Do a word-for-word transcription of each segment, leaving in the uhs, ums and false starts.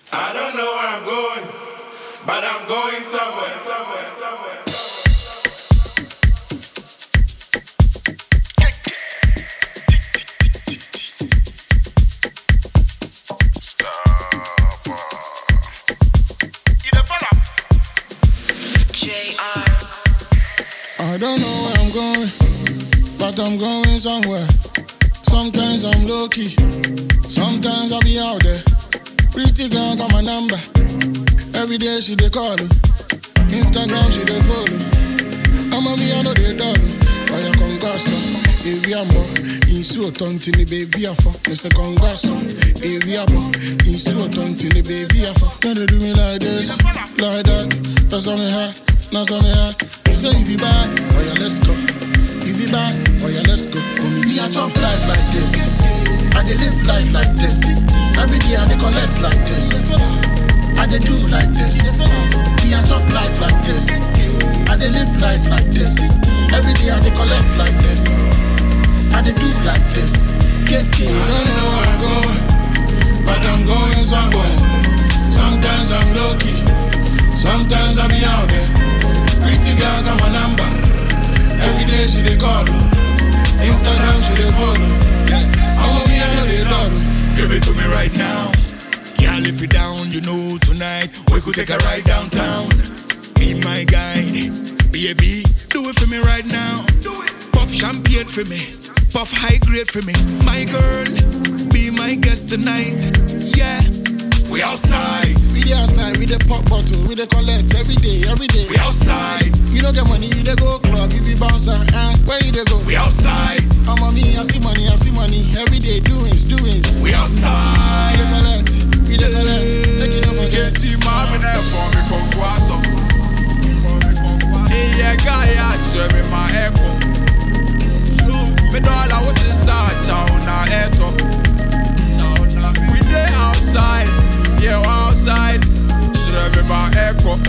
I don't know where I'm going, but I'm going somewhere, somewhere, somewhere. I don't know where I'm going, but I'm going somewhere. Sometimes I'm low-key, sometimes I'll be out there. Pretty girl got my number. Every day she dey call. Instagram she dey follow. I'm a me, I know they dollar. Why you congasso? Area mo, insu otontini baby afo. Me say congasso. Area mo, insu otontini baby afo. Now they do me like this, like that. That's on me high, that's on me high. You say you be bad, oh yeah, let's go. You be bad, oh yeah, let's go. Oh, me, I jump life like this. I dey live life like this. Every day I dey collect like this. I dey do like this. Me I jump life like this. I dey live life like this. Every day I dey collect like this. I dey do like this. K K. I don't know where I'm going, but I'm going somewhere. Sometimes I'm low key, sometimes I be out there. Pretty girl got my number. Every day she dey call. Instagram she dey follow. I'm on me, I know they love. Give it to me right now. Can't live it down, you know tonight we could take a ride downtown. Be my guide, baby, do it for me right now. Pop champagne for me, puff high grade for me. My girl, be my guest tonight. Yeah, we outside. We dey outside, we dey pop bottle, we dey collect every day, every day. We outside. You don't get money, you dey go club, you be bouncer, eh? Where you dey go? We outside. I'm on me, I see money, I see money. Every day, doings, doings. We outside. We dey collect, we dey collect. Take it over. Siketi mami na for me kongwaso. Iye gaya chwe ma eko. Me dollar was inside town na eto. We dey outside, yeah outside. Chwe ma eko.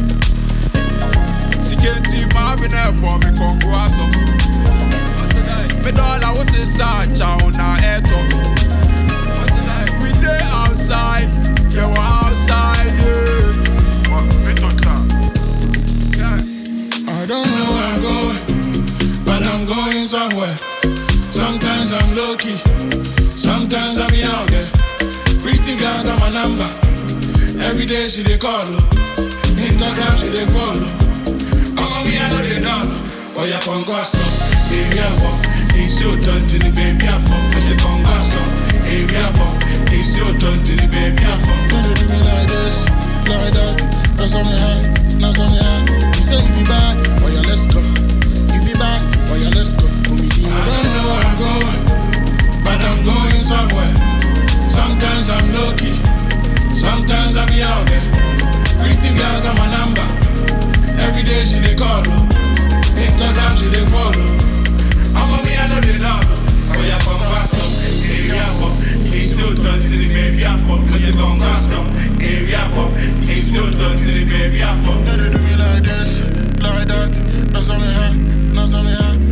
Siketi mami na for me kongwaso. Me dollar was inside town na eto. We dey outside, yeah we outside, yeah. I don't know where I'm going, but I'm going somewhere. Sometimes I'm low-key, sometimes I be out there. Pretty girl got my number. Every day she dey call. Instagram she dey follow. I'm on me, I know they know. Oh yeah, congasso, area boy. Insu otontini baby afo. I say congasso, area boy. Insu otontini baby afo. Don't they do me like this, like that. That's on me high, that's on me high. You say you be bad, oh yeah, let's go. You be bad, oh yeah, let's go. I don't know where I'm going, but I'm going somewhere. Sometimes I'm low-key, sometimes I be out there. Pretty girl got my number. Every day she dey call. Instagram she dey follow. I'm on me, I know they love. Oh yeah, congasso, area boy. Insu otontini baby afo. I say congasso, area boy. Insu otontini baby afo. They do me like this, like that. That's on me high, that's on me high.